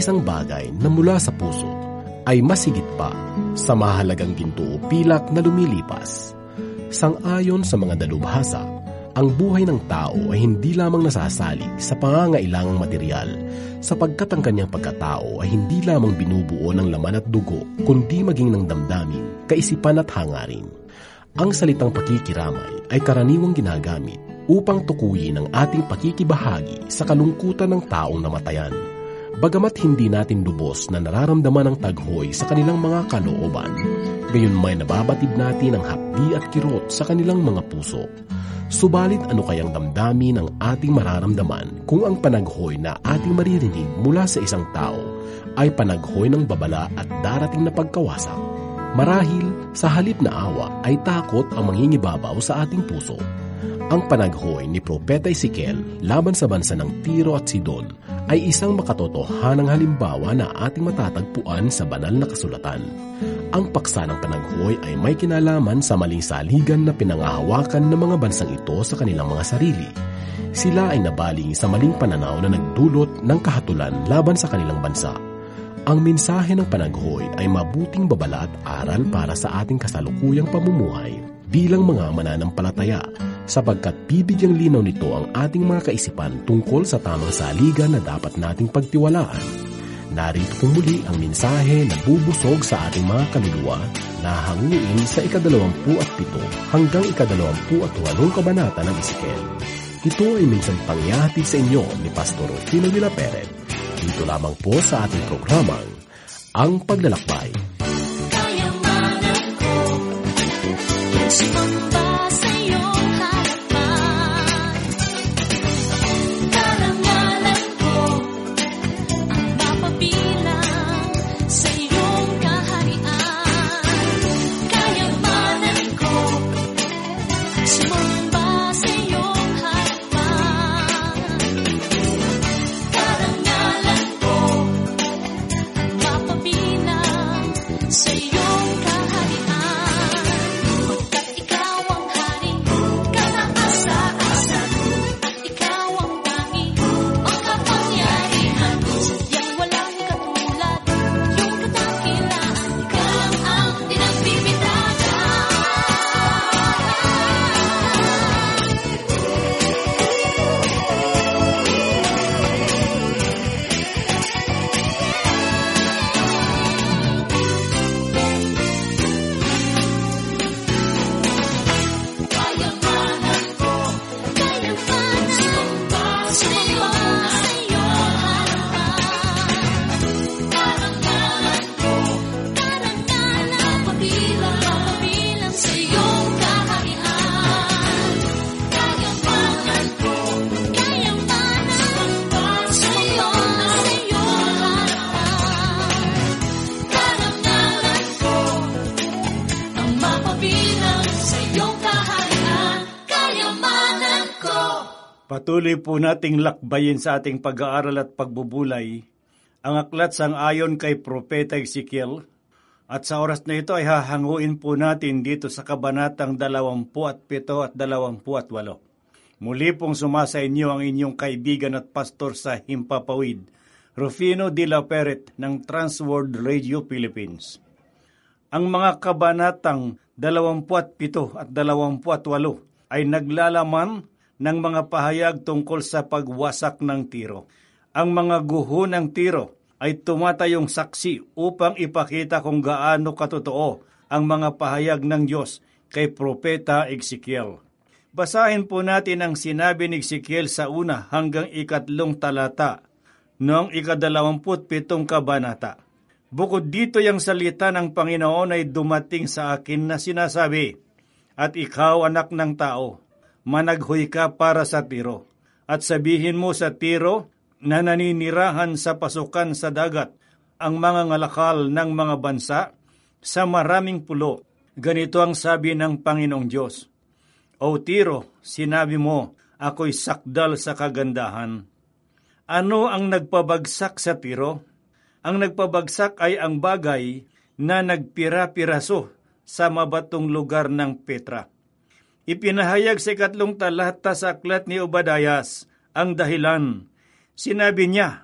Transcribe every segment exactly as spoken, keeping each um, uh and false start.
isang bagay na mula sa puso ay masigit pa sa mahalagang ginto o pilak na lumilipas. Sang-ayon sa mga dalubhasa, ang buhay ng tao ay hindi lamang nasasalig sa pangangailangang material, sapagkat ang kanyang pagkatao ay hindi lamang binubuo ng laman at dugo, kundi maging ng damdamin, kaisipan at hangarin. Ang salitang pakikiramay ay karaniwang ginagamit upang tukuyin ang ating pakikibahagi sa kalungkutan ng taong namatayan. Bagamat hindi natin lubos na nararamdaman ang taghoy sa kanilang mga kalooban, gayon may nababatid natin ang hapdi at kirot sa kanilang mga puso. Subalit ano kayang damdamin ang ating mararamdaman kung ang panaghoy na ating maririnig mula sa isang tao ay panaghoy ng babala at darating na pagkawasak? Marahil sa halip na awa ay takot ang mangingibabaw sa ating puso. Ang panaghoy ni Propeta Ezekiel laban sa bansa ng Tiro at Sidon ay isang makatotohanang halimbawa na ating matatagpuan sa banal na kasulatan. Ang paksa ng panaghoy ay may kinalaman sa maling saligan na pinangahawakan ng mga bansang ito sa kanilang mga sarili. Sila ay nabaling sa maling pananaw na nagdulot ng kahatulan laban sa kanilang bansa. Ang mensahe ng panaghoy ay mabuting babala at aral para sa ating kasalukuyang pamumuhay bilang mga mananampalataya, sapagkat bibigyang linaw nito ang ating mga kaisipan tungkol sa tamang saligan na dapat nating pagtiwalaan. Narito po muli ang mensahe na bubusog sa ating mga kaluluwa na hanguin sa ikadalawampu at pito hanggang ikadalawampu at walong kabanata ng Ezekiel. Ito ay minsan pangyahatid sa inyo ni Pastor Rufino de la Peret. Dito lamang po sa ating programang Ang Paglalakbay. Kayamanan ko, sumamba sa iyong harapan. Karangalan ko, ang mapabilang sa iyong kaharian. Kayamanan ko, sumamba sa iyong harapan. Karangalan ko, ang mapabilang sa iyong kaharian. Pagkat ikaw ang hari, kataas-taasan, at ikaw ang tangi, makapangyarihan. Sadyang walang katulad, iyong kadakilaan, ikaw lang ang pinagbibitagan. Kayamanan ko, kayamanan, sumamba sa iyong harapan. Karangalan ko, karangalan, mapabilang, mapabilang sa iyong kaharian. Kayamanan ko, kayamanan, sumamba sa iyong, sa iyong harapan. Karangalan ko, ang mapabilang sa iyong kaharian. Kayamanan ko. Patuloy po nating lakbayin sa ating pag-aaral at pagbubulay ang aklat sang-ayon kay Propeta Ezekiel, at sa oras na ito ay hahanguin po natin dito sa kabanatang dalawampu at pito at dalawampu at walo. Muli pong sumasa inyo ang inyong kaibigan at pastor sa Himpapawid, Rufino de la Peret ng Transworld Radio Philippines. Ang mga kabanatang dalawampu at pito at dalawampu at walo ay naglalaman ng mga pahayag tungkol sa pagwasak ng Tiro. Ang mga guho ng Tiro ay tumatayong saksi upang ipakita kung gaano katotoo ang mga pahayag ng Diyos kay Propeta Ezekiel. Basahin po natin ang sinabi ni Ezekiel sa una hanggang ikatlong talata noong ikadalawamput pitong kabanata. Bukod dito, yung salita ng Panginoon ay dumating sa akin na sinasabi, "At ikaw, anak ng tao, managhoy ka para sa Tiro, at sabihin mo sa Tiro na naninirahan sa pasukan sa dagat ang mga ngalakal ng mga bansa sa maraming pulo. Ganito ang sabi ng Panginoong Diyos, O Tiro, sinabi mo, ako'y sakdal sa kagandahan. Ano ang nagpabagsak sa Tiro? Ang nagpabagsak ay ang bagay na nagpira-piraso sa mabatong lugar ng Petra. Ipinahayag sa ikatlong talata sa aklat ni Obadias ang dahilan. Sinabi niya,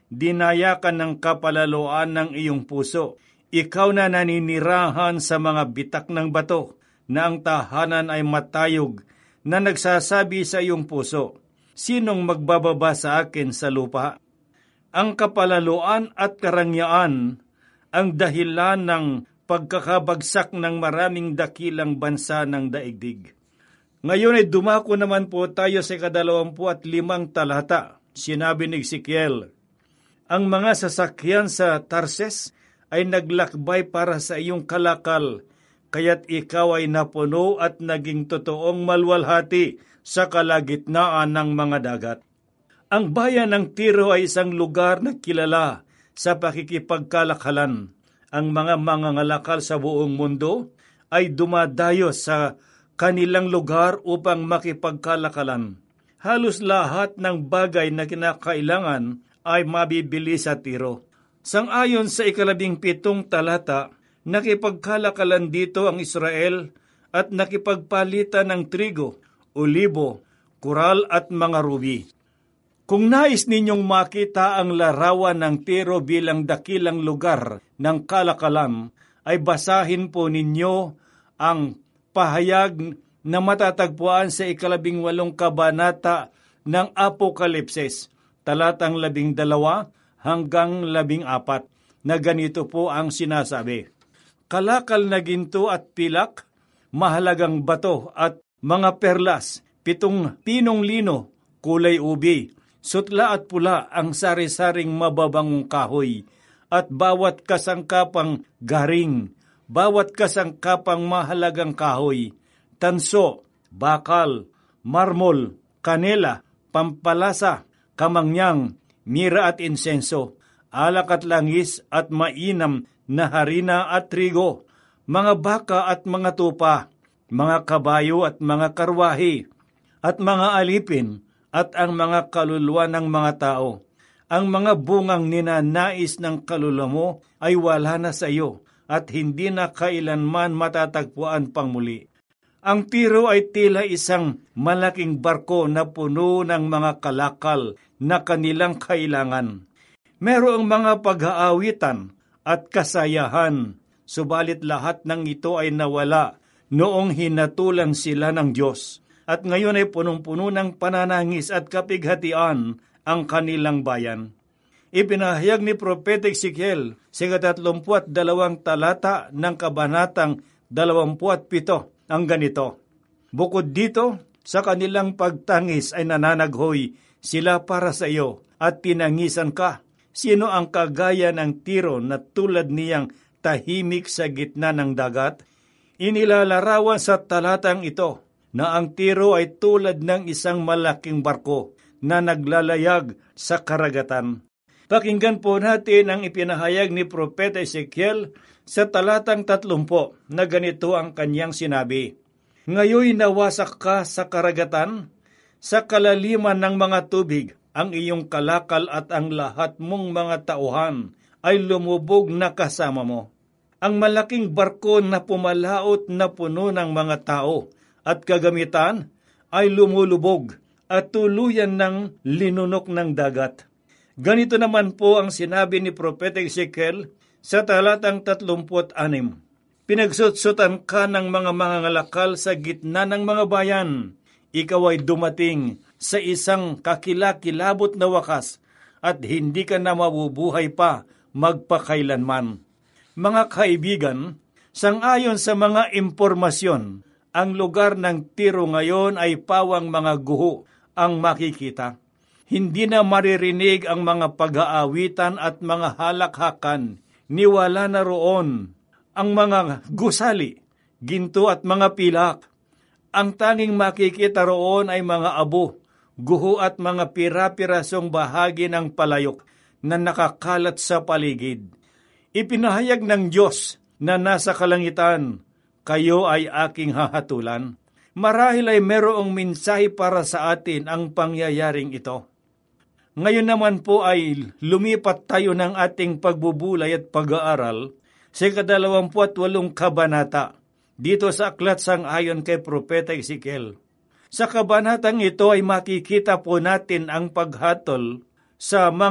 dinayakan ng kapalaluan ng iyong puso. Ikaw na naninirahan sa mga bitak ng bato, na ang tahanan ay matayog, na nagsasabi sa iyong puso, sinong magbababa sa akin sa lupa? Ang kapalaluan at karangyaan ang dahilan ng pagkakabagsak ng maraming dakilang bansa ng daigdig. Ngayon ay dumako naman po tayo sa ikadalawampu at limang talata. Sinabi ni Ezekiel, ang mga sasakyan sa Tarses ay naglakbay para sa iyong kalakal, kaya't ikaw ay napuno at naging totoong malwalhati sa kalagitnaan ng mga dagat. Ang bayan ng Tiro ay isang lugar na kilala sa pakikipagkalakalan. Ang mga mangangalakal sa buong mundo ay dumadayo sa kanilang lugar upang makipagkalakalan. Halos lahat ng bagay na kinakailangan ay mabibili sa Tiro. Sang-ayon sa ikalabing pitong talata, nakipagkalakalan dito ang Israel at nakipagpalitan ng trigo, olibo, kural at mga rubi. Kung nais ninyong makita ang larawan ng Tiro bilang dakilang lugar ng kalakalan, ay basahin po ninyo ang pahayag na matatagpuan sa ikalabing walong kabanata ng Apokalipsis, talatang labing dalawa hanggang labing apat, na ganito po ang sinasabi. Kalakal na ginto at pilak, mahalagang bato at mga perlas, pitong pinong lino, kulay ubi, sutla at pula ang sari-saring mababangong kahoy, at bawat kasangkapang garing, bawat kasangkapang mahalagang kahoy, tanso, bakal, marmol, kanela, pampalasa, kamangyang, mira at insenso, alak at langis at mainam na harina at trigo, mga baka at mga tupa, mga kabayo at mga karwahe, at mga alipin, at ang mga kaluluwa ng mga tao. Ang mga bungang ninanais ng kaluluwa mo ay wala na sa iyo, at hindi na kailanman matatagpuan pang muli. Ang Tiro ay tila isang malaking barko na puno ng mga kalakal na kanilang kailangan. Merong mga pag-aawitan at kasayahan, subalit lahat ng ito ay nawala noong hinatulan sila ng Diyos. At ngayon ay punong-puno ng pananangis at kapighatian ang kanilang bayan. Ipinahayag ni Propeta Ezekiel sa ikatatlumput dalawang talata ng kabanatang dalawampu't pito ang ganito. Bukod dito, sa kanilang pagtangis ay nananaghoy sila para sa iyo at tinangisan ka. Sino ang kagaya ng Tiro na tulad niyang tahimik sa gitna ng dagat? Inilalarawan sa talatang ito na ang Tiro ay tulad ng isang malaking barko na naglalayag sa karagatan. Pakinggan po natin ang ipinahayag ni Propeta Ezekiel sa talatang tatlumpo na ganito ang kanyang sinabi. Ngayoy nawasak ka sa karagatan, sa kalaliman ng mga tubig, ang iyong kalakal at ang lahat mong mga tauhan ay lumubog na kasama mo. Ang malaking barko na pumalaot na puno ng mga tao at kagamitan ay lumulubog at tuluyan ng linunok ng dagat. Ganito naman po ang sinabi ni Propeta Ezekiel sa talatang tatlumput anim. Pinagsutsutan ka ng mga mangangalakal sa gitna ng mga bayan. Ikaw ay dumating sa isang kakilakilabot na wakas at hindi ka na mabubuhay pa magpakailanman. Mga kaibigan, sang-ayon sa mga impormasyon, ang lugar ng Tiro ngayon ay pawang mga guho ang makikita. Hindi na maririnig ang mga pag-aawitan at mga halakhakan, niwala na roon ang mga gusali, ginto at mga pilak. Ang tanging makikita roon ay mga abo, guho at mga pira-pirasong bahagi ng palayok na nakakalat sa paligid. Ipinahayag ng Diyos na nasa kalangitan, kayo ay aking hahatulan. Marahil ay merong mensahe para sa atin ang pangyayaring ito. Ngayon naman po ay lumipat tayo ng ating pagbubulay at pag-aaral sa ikadalawampu't walong kabanata dito sa aklat sang-ayon kay Propeta Ezekiel. Sa kabanatang ito ay makikita po natin ang paghatol sa mga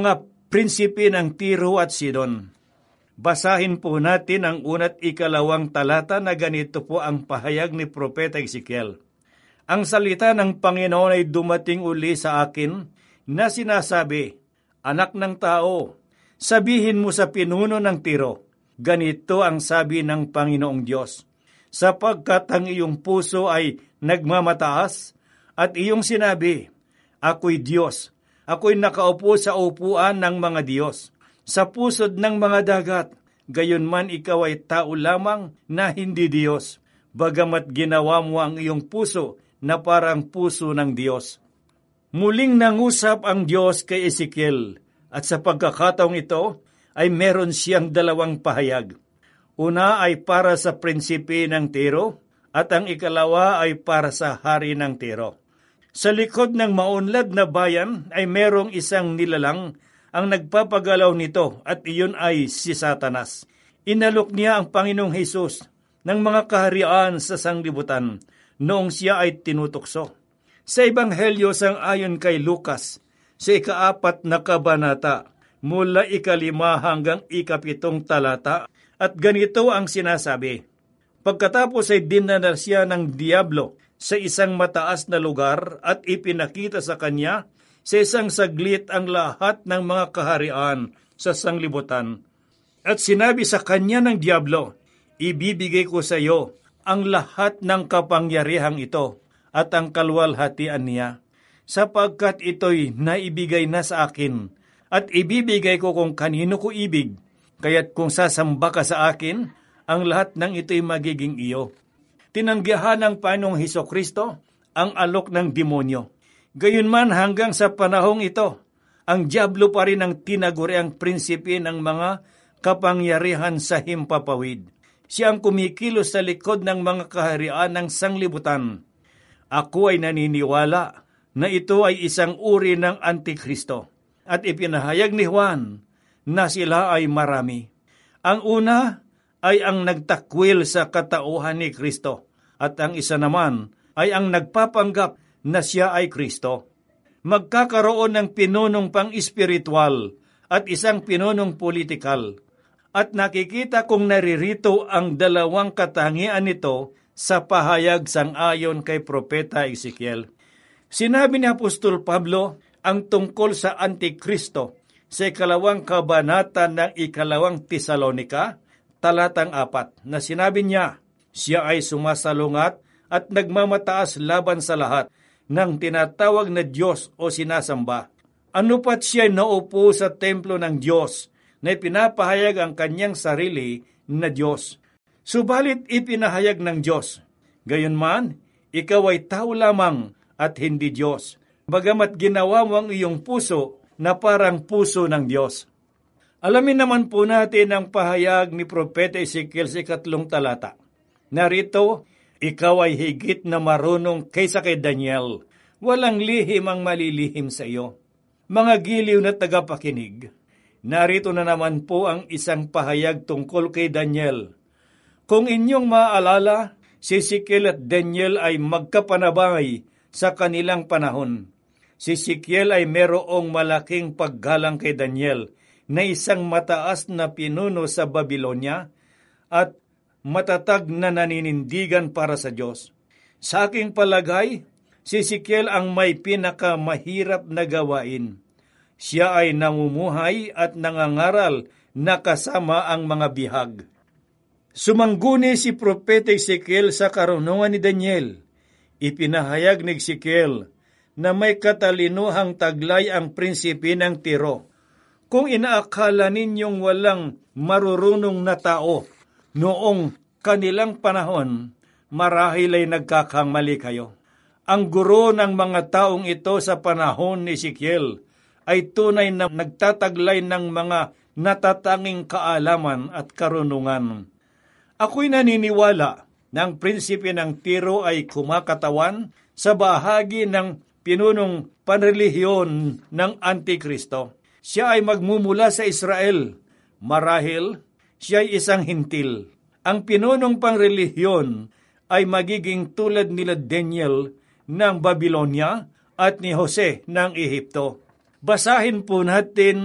prinsipe ng Tiro at Sidon. Basahin po natin ang una't ikalawang talata na ganito po ang pahayag ni Propeta Ezekiel. Ang salita ng Panginoon ay dumating uli sa akin na sinasabi, Anak ng tao, sabihin mo sa pinuno ng Tiro, ganito ang sabi ng Panginoong Diyos, sapagkat ang iyong puso ay nagmamataas at iyong sinabi, Ako'y Diyos, ako'y nakaupo sa upuan ng mga Diyos, sa pusod ng mga dagat, gayon man ikaw ay tao lamang na hindi Diyos, bagamat ginawa mo ang iyong puso na parang puso ng Diyos. Muling nangusap ang Diyos kay Ezekiel, at sa pagkakataong ito ay meron siyang dalawang pahayag. Una ay para sa prinsipe ng Tiro, at ang ikalawa ay para sa hari ng Tiro. Sa likod ng maunlad na bayan ay merong isang nilalang ang nagpapagalaw nito at iyon ay si Satanas. Inalok niya ang Panginoong Hesus ng mga kaharian sa sanglibutan noong siya ay tinutukso. Sa Ebanghelyo sang ayon kay Lucas, sa ikaapat na kabanata, mula ikalima hanggang ikapitong talata, at ganito ang sinasabi. Pagkatapos ay dinala siya ng Diablo sa isang mataas na lugar at ipinakita sa kanya sa isang saglit ang lahat ng mga kaharian sa sanglibutan. At sinabi sa kanya ng Diablo, ibibigay ko sa iyo ang lahat ng kapangyarihang ito at ang kalwalhatian niya, sapagkat ito'y naibigay na sa akin, at ibibigay ko kung kanino ko ibig, kaya't kung sasamba ka sa akin, ang lahat ng ito'y magiging iyo. Tinanggihan ng Panginoong Hesukristo ang alok ng demonyo. Gayunman hanggang sa panahong ito, ang Diablo pa rin ang tinaguriang prinsipe ng mga kapangyarihan sa himpapawid. Siya ang kumikilos sa likod ng mga kaharian ng sanglibutan. Ako ay naniniwala na ito ay isang uri ng Antikristo, at ipinahayag ni Juan na sila ay marami. Ang una ay ang nagtakwil sa katauhan ni Kristo, at ang isa naman ay ang nagpapanggap na siya ay Kristo. Magkakaroon ng pinunong pang-espiritual at isang pinunong politikal, at nakikita kong naririto ang dalawang katangian nito sa pahayag sang-ayon kay Propeta Ezekiel. Sinabi ni Apostol Pablo ang tungkol sa Antikristo sa ikalawang kabanata ng ikalawang Tesalonika, talatang apat, na sinabi niya, siya ay sumasalungat at nagmamataas laban sa lahat ng tinatawag na Diyos o sinasamba. Ano pat siya naupo sa templo ng Diyos na ipinapahayag ang kanyang sarili na Diyos. Subalit ipinahayag ng Diyos, gayunman, ikaw ay tao lamang at hindi Diyos, bagamat ginawa mo ang iyong puso na parang puso ng Diyos. Alamin naman po natin ang pahayag ni Propeta Ezekiel sa ikatlong talata. Narito, ikaw ay higit na marunong kaysa kay Daniel. Walang lihim ang malilihim sa iyo. Mga giliw na tagapakinig, narito na naman po ang isang pahayag tungkol kay Daniel. Kung inyong maaalala, si Ezekiel at Daniel ay magkapanabay sa kanilang panahon. Si Ezekiel ay merong malaking paggalang kay Daniel na isang mataas na pinuno sa Babylonia at matatag na naninindigan para sa Diyos. Sa aking palagay, si Ezekiel ang may pinakamahirap na gawain. Siya ay namumuhay at nangangaral na kasama ang mga bihag. Sumangguni si Propeta Ezekiel sa karunungan ni Daniel. Ipinahayag ni Ezekiel na may katalinuhang taglay ang prinsipe ng Tiro. Kung inaakala ninyong walang marurunong na tao noong kanilang panahon, marahil ay nagkakamali kayo. Ang guro ng mga taong ito sa panahon ni Ezekiel ay tunay na nagtataglay ng mga natatanging kaalaman at karunungan. Ako'y naniniwala na ang prinsipe ng Tiro ay kumakatawan sa bahagi ng pinunong panrelihiyon ng Antikristo. Siya ay magmumula sa Israel. Marahil, siya ay isang hintil. Ang pinunong pangrelihiyon ay magiging tulad nila Daniel ng Babylonia at ni Jose ng Ehipto. Basahin po natin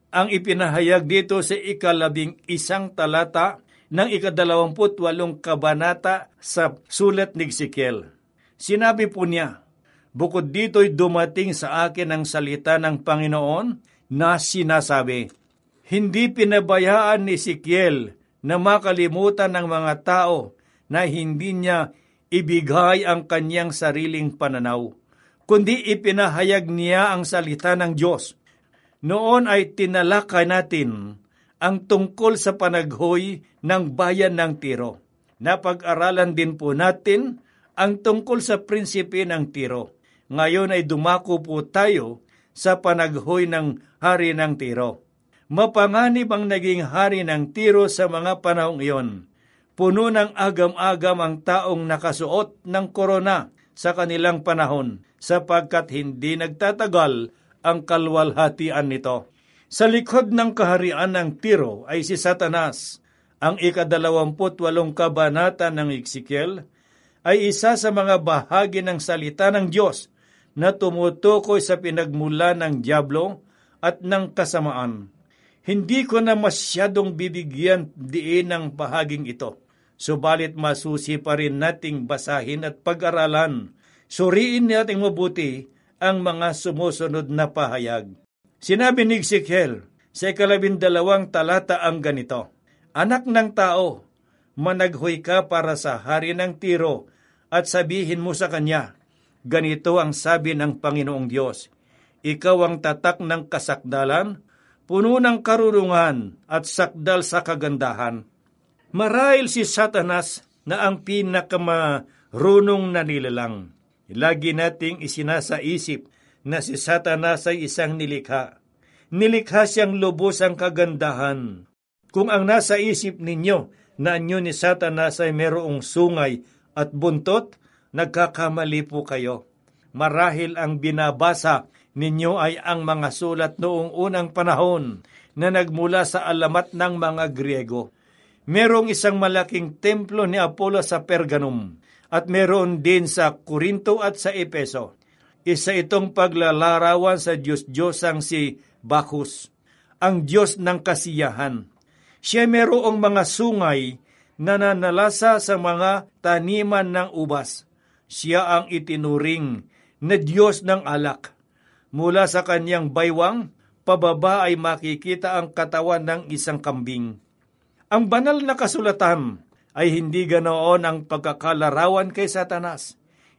ang ipinahayag dito sa ikalabing isang talata ng ikadalawamput walong kabanata sa sulat ni Ezekiel. Sinabi po niya, bukod dito'y dumating sa akin ang salita ng Panginoon na sinasabi, hindi pinabayaan ni Ezekiel na makalimutan ng mga tao na hindi niya ibigay ang kanyang sariling pananaw, kundi ipinahayag niya ang salita ng Diyos. Noon ay tinalakay natin ang tungkol sa panaghoy ng bayan ng Tiro. Napag-aralan din po natin ang tungkol sa prinsipe ng Tiro. Ngayon ay dumako po tayo sa panaghoy ng hari ng Tiro. Mapanganib ang naging hari ng Tiro sa mga panahong iyon. Puno ng agam-agam ang taong nakasuot ng korona sa kanilang panahon, sapagkat hindi nagtatagal ang kalwalhatian nito. Sa likod ng kaharian ng Tiro ay si Satanas. Ang ikadalawamput walong kabanata ng Ezekiel ay isa sa mga bahagi ng salita ng Diyos na tumutukoy sa pinagmula ng dyablo at ng kasamaan. Hindi ko na masyadong bibigyan diin ng bahaging ito, subalit masusi pa rin nating basahin at pag-aralan. Suriin nating mabuti ang mga sumusunod na pahayag. Sinabi ni Ezekiel sa ikalabindalawang talata ang ganito, anak ng tao, managhoy ka para sa hari ng Tiro at sabihin mo sa kanya, ganito ang sabi ng Panginoong Diyos, ikaw ang tatak ng kasakdalan, puno ng karurungan at sakdal sa kagandahan. Marahil si Satanas na ang pinakamarunong na nilalang. Lagi nating isinasaisip na si Satanas ay isang nilikha. Nilikha siyang lubos ang kagandahan. Kung ang nasa isip ninyo na anyo ni Satanas ay merong sungay at buntot, nagkakamali po kayo. Marahil ang binabasa ninyo ay ang mga sulat noong unang panahon na nagmula sa alamat ng mga Griego. Merong isang malaking templo ni Apollo sa Pergamum at meron din sa Corinto at sa Epeso. Isa itong paglalarawan sa Diyos-Diyosang si Bacchus, ang Diyos ng kasiyahan. Siya merong mga sungay na nanalasa sa mga taniman ng ubas. Siya ang itinuring na Diyos ng alak. Mula sa kanyang baywang, pababa ay makikita ang katawan ng isang kambing. Ang banal na kasulatan ay hindi ganoon ang pagkakalarawan kay Satanas.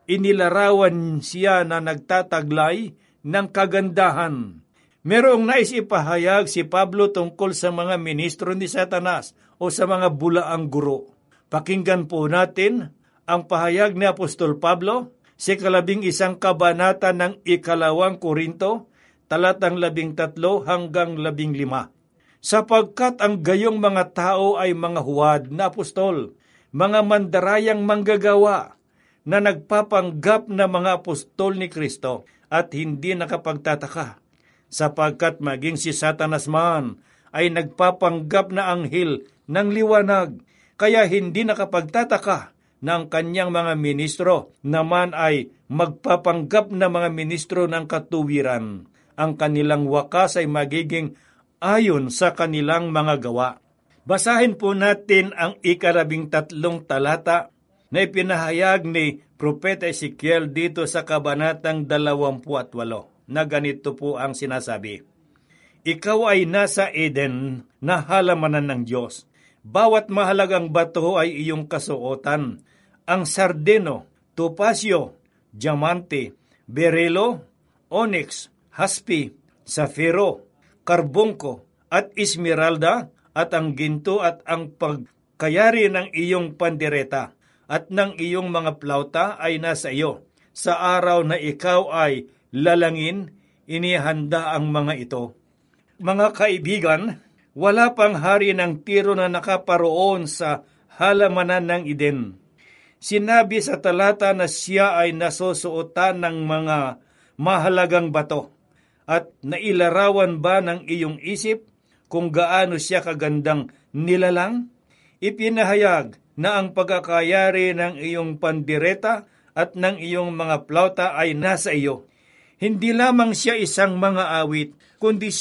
Inilarawan siya na nagtataglay ng kagandahan. Merong nais ipahayag si Pablo tungkol sa mga ministro ni Satanas o sa mga bulaang guro. Pakinggan po natin ang pahayag ni Apostol Pablo sa kalabing isang kabanata ng ikalawang Korinto, talatang labing tatlo hanggang labing lima. Sapagkat ang gayong mga tao ay mga huwad na apostol, mga mandarayang manggagawa, na nagpapanggap na mga apostol ni Kristo at hindi nakapagtataka, sapagkat maging si Satanas man ay nagpapanggap na anghel ng liwanag, kaya hindi nakapagtataka na ang kanyang mga ministro naman ay magpapanggap na mga ministro ng katuwiran. Ang kanilang wakas ay magiging ayon sa kanilang mga gawa. Basahin po natin ang ikalabing tatlong talata na ipinahayag ni Propeta Ezekiel dito sa kabanatang dalawampu at walo, na ganito po ang sinasabi. Ikaw ay nasa Eden na halamanan ng Diyos. Bawat mahalagang bato ay iyong kasuotan. Ang sardeno, topasyo, diamante, berelo, onyx, haspi, safiro, karbungko, at esmeralda, at ang ginto at ang pagkayari ng iyong pandereta at ng iyong mga plauta ay nasa iyo. Sa araw na ikaw ay lalangin, inihanda ang mga ito. Mga kaibigan, wala pang hari ng Tiro na nakaparoon sa halamanan ng Eden. Sinabi sa talata na siya ay nasusuotan ng mga mahalagang bato. At nailarawan ba ng iyong isip kung gaano siya kagandang nilalang? Ipinahayag na ang pagkakayari ng iyong pandireta at ng iyong mga plauta ay nasa iyo. Hindi lamang siya isang mga awit, kundi siya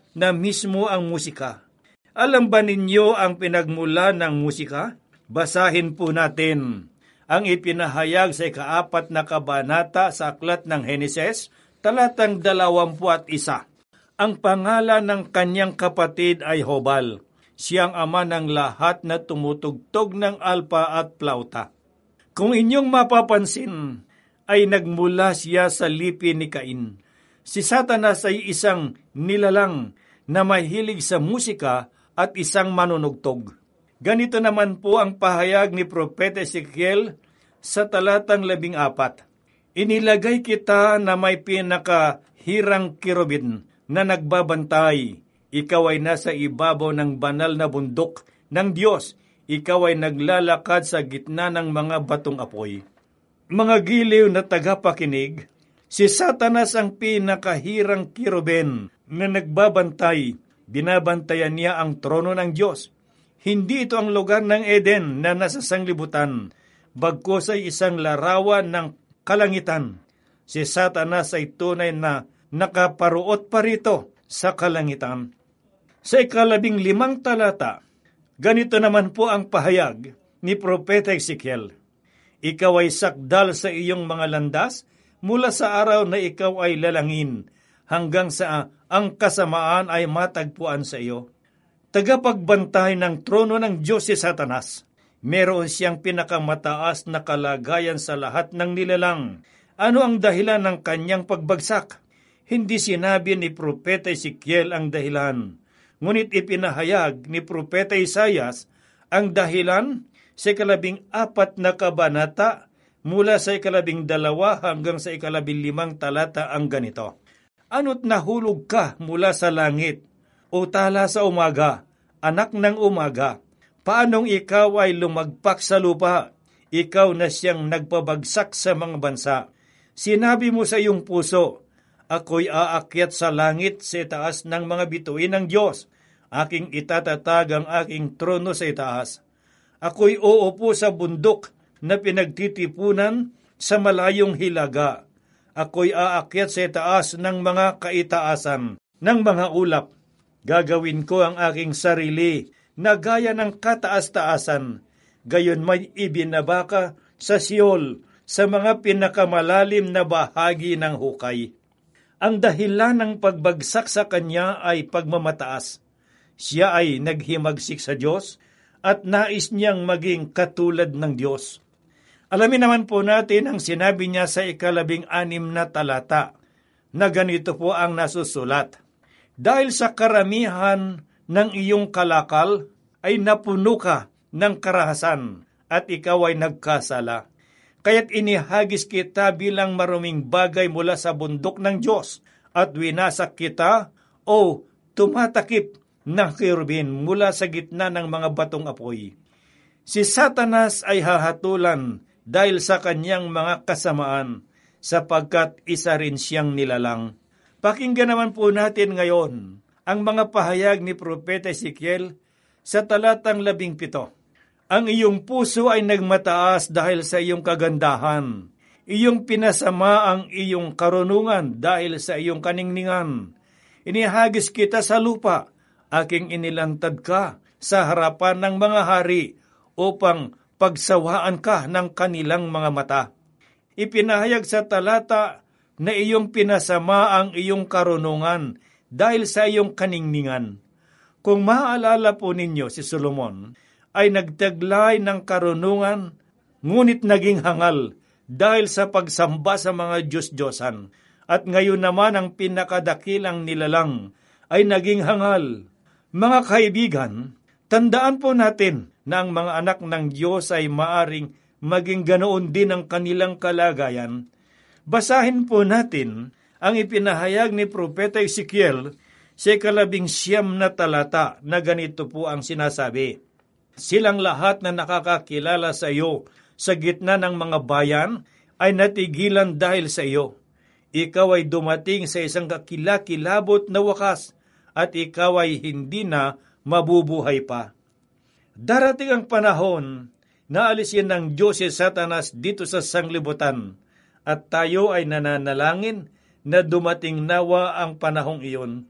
na mismo ang musika. Alam ba ninyo ang pinagmula ng musika? Basahin po natin ang ipinahayag sa ikaapat na kabanata sa aklat ng Heneses, talatang dalawampu at isa. Ang pangalan ng kanyang kapatid ay Hobal. Siyang ama ng lahat na tumutugtog ng alpa at plauta. Kung inyong mapapansin, ay nagmula siya sa lipi ni Cain. Si Satanas ay isang nilalang na mahilig sa musika at isang manunugtog. Ganito naman po ang pahayag ni Propeta Ezekiel sa talatang labing apat. Inilagay kita na may pinakahirang kirubin na nagbabantay. Ikaw ay nasa ibabaw ng banal na bundok ng Diyos. Ikaw ay naglalakad sa gitna ng mga batong apoy. Mga giliw na tagapakinig, si Satanas ang pinakahirang kirubin na nagbabantay. Binabantayan niya ang trono ng Diyos. Hindi ito ang lugar ng Eden na nasa sanglibutan, bagkus ay isang larawan ng kalangitan. Si Satanas ay tunay na nakaparuot pa rito sa kalangitan. Sa ikalabing limang talata, ganito naman po ang pahayag ni Propeta Ezekiel. Ikaw ay sakdal sa iyong mga landas mula sa araw na ikaw ay lalangin hanggang sa ang kasamaan ay matagpuan sa iyo. Tagapagbantay ng trono ng Diyos si Satanas. Meron siyang pinakamataas na kalagayan sa lahat ng nilalang. Ano ang dahilan ng kanyang pagbagsak? Hindi sinabi ni Propeta Ezekiel ang dahilan. Ngunit ipinahayag ni Propeta Isaias ang dahilan sa ikalabing apat na kabanata mula sa ikalabing dalawa hanggang sa ikalabing limang talata ang ganito. Ano't nahulog ka mula sa langit, o tala sa umaga, anak ng umaga? Paanong ikaw ay lumagpak sa lupa? Ikaw na siyang nagpabagsak sa mga bansa. Sinabi mo sa iyong puso, ako'y aakyat sa langit sa itaas ng mga bituin ng Diyos. Aking itatatag ang aking trono sa itaas. Ako'y uupo sa bundok na pinagtitipunan sa malayong hilaga. Ako'y aakyat sa itaas ng mga kaitaasan, ng mga ulap. Gagawin ko ang aking sarili na gaya ng kataas-taasan. Gayon may ibinabaka sa Siol sa mga pinakamalalim na bahagi ng hukay. Ang dahilan ng pagbagsak sa kanya ay pagmamataas. Siya ay naghimagsik sa Diyos at nais niyang maging katulad ng Diyos. Alamin naman po natin ang sinabi niya sa ikalabing anim na talata, na ganito po ang nasusulat. Dahil sa karamihan ng iyong kalakal, ay napuno ka ng karahasan, at ikaw ay nagkasala. Kaya't inihagis kita bilang maruming bagay mula sa bundok ng Diyos, at winasak kita o tumatakip ng kirubin mula sa gitna ng mga batong apoy. Si Satanas ay hahatulan dahil sa kanyang mga kasamaan, sapagkat isa rin siyang nilalang. Pakinggan naman po natin ngayon ang mga pahayag ni Propeta Ezekiel sa talatang labing pito. Ang iyong puso ay nagmataas dahil sa iyong kagandahan. Iyong pinasama ang iyong karunungan dahil sa iyong kaningningan. Inihagis kita sa lupa, aking inilantad ka sa harapan ng mga hari upang pagsawaan ka ng kanilang mga mata. Ipinahayag sa talata na iyong pinasama ang iyong karunungan dahil sa iyong kaningningan. Kung maaalala po ninyo, si Solomon ay nagtaglay ng karunungan, ngunit naging hangal dahil sa pagsamba sa mga Diyos-Diyosan. At ngayon naman ang pinakadakilang nilalang ay naging hangal. Mga kaibigan, tandaan po natin na ang mga anak ng Diyos ay maaring maging ganoon din ang kanilang kalagayan. Basahin po natin ang ipinahayag ni Propeta Ezekiel sa ikalabing siyam na talata na ganito po ang sinasabi. Silang lahat na nakakakilala sa iyo sa gitna ng mga bayan ay natigilan dahil sa iyo. Ikaw ay dumating sa isang kakilakilabot na wakas at ikaw ay hindi na mabubuhay pa. Darating ang panahon na alisin ng Diyos si Satanas dito sa sanglibutan at tayo ay nananalangin na dumating nawa ang panahong iyon.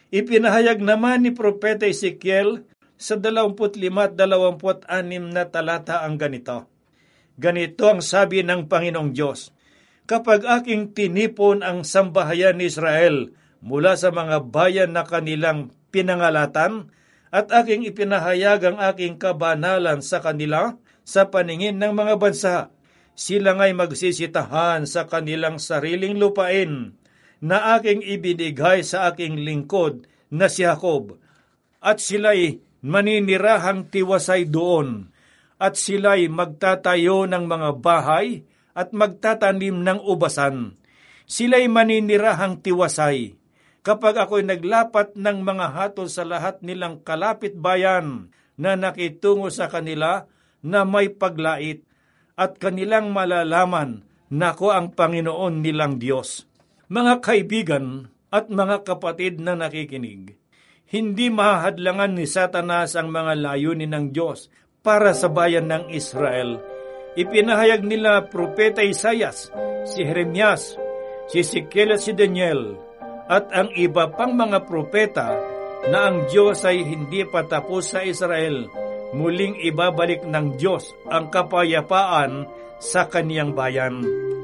Ipinahayag naman ni Propeta Ezekiel sa dalawampu't lima at dalawampu't anim na talata ang ganito. Ganito ang sabi ng Panginoong Diyos, kapag aking tinipon ang sambahayan ni Israel mula sa mga bayan na kanilang pinangalatan, at aking ipinahayag ang aking kabanalan sa kanila sa paningin ng mga bansa, sila nga'y magsisitahan sa kanilang sariling lupain na aking ibinigay sa aking lingkod na si Jacob, at sila'y maninirahang tiwasay doon, at sila'y magtatayo ng mga bahay at magtatanim ng ubasan. Sila'y maninirahang tiwasay. Kapag ako'y naglapat ng mga hatol sa lahat nilang kalapit bayan na nakitungo sa kanila na may paglait, at kanilang malalaman na ako ang Panginoon nilang Diyos. Mga kaibigan at mga kapatid na nakikinig, hindi mahadlangan ni Satanas ang mga layunin ng Diyos para sa bayan ng Israel. Ipinahayag nila Propeta Isaias, si Jeremias, si Ezekiel at si Daniel, at ang iba pang mga propeta na ang Diyos ay hindi pa tapos sa Israel. Muling ibabalik ng Diyos ang kapayapaan sa kaniyang bayan.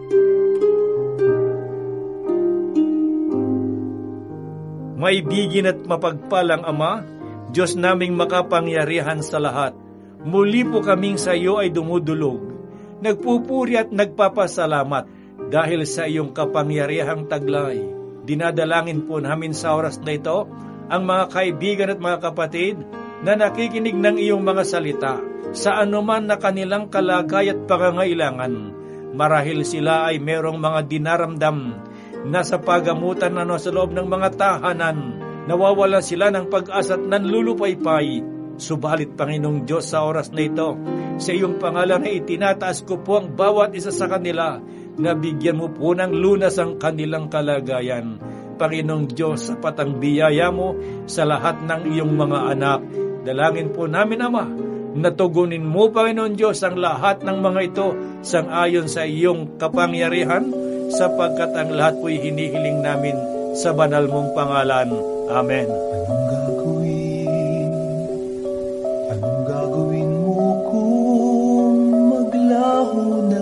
Maibigin at mapagpalang Ama, Diyos naming makapangyarihan sa lahat, muli po kaming sa iyo ay dumudulog, nagpupuri at nagpapasalamat dahil sa iyong kapangyarihang taglay. Dinadalangin po namin sa oras na ito ang mga kaibigan at mga kapatid na nakikinig ng iyong mga salita sa anuman na kanilang kalagay at pangangailangan. Marahil sila ay merong mga dinaramdam na sa pagamutan na sa loob ng mga tahanan, nawawala sila ng pag-asa at nanlulupaypay. Subalit, Panginoong Diyos, sa oras na ito, sa iyong pangalan ay itinataas ko po ang bawat isa sa kanila, na bigyan mo po ng lunas ang kanilang kalagayan. Panginoong Diyos, sapat ang biyaya mo sa lahat ng iyong mga anak. Dalangin po namin, Ama, na tugunin mo, Panginoon Diyos, ang lahat ng mga ito sang-ayon sa iyong kapangyarihan, sapagkat ang lahat po'y hinihiling namin sa banal mong pangalan. Amen. Anong gagawin? Anong gagawin mo kung maglaho na?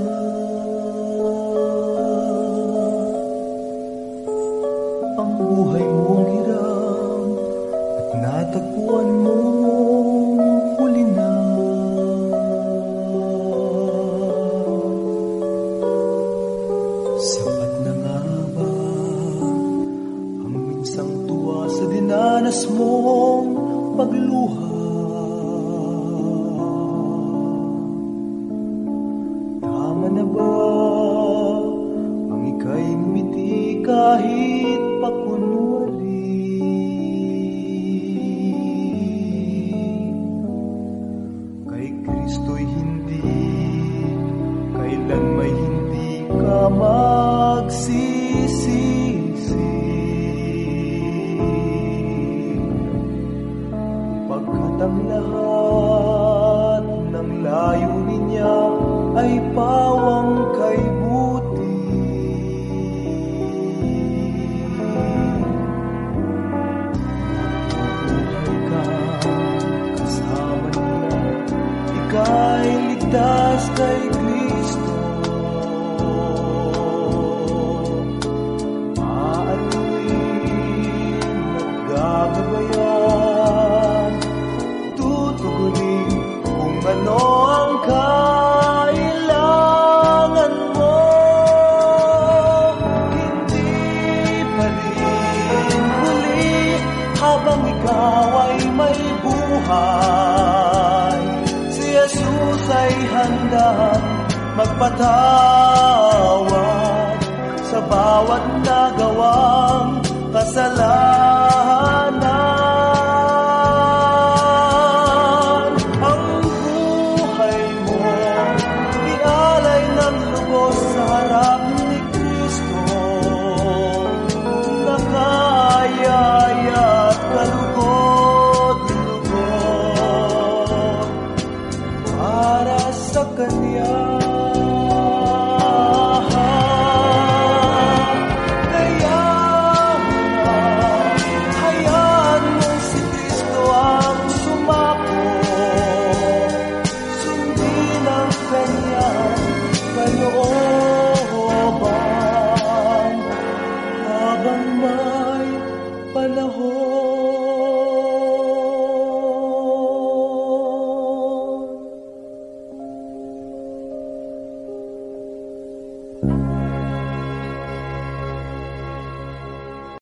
Ang buhay mong hiram at natagpuan mong huli na. Sapat na nga ba ang minsang tuwa sa dinanas mong pagluha? Tama na ba ang ika'y ngumiti kahit pakunwari? Kay Kristo'y hindi, kailan may hindi ka magsisisi. Pagkat ang lahat ng layunin niya ay pawang kay buti. Buhay ka kasama niya, ika'y ligtas kay Kristo. Aaluin at gagabayan, tutugunin kung ano ang kailangan mo. Hindi pa rin huli habang ikaw ay may buhay. Si Jesus ay handang magpatawad sa bawat nagawang kasalanan. Ang buhay mo ialay ng lubos sa harap ni Kristo, nakayaya at kalugod-lugod para sa Kanya.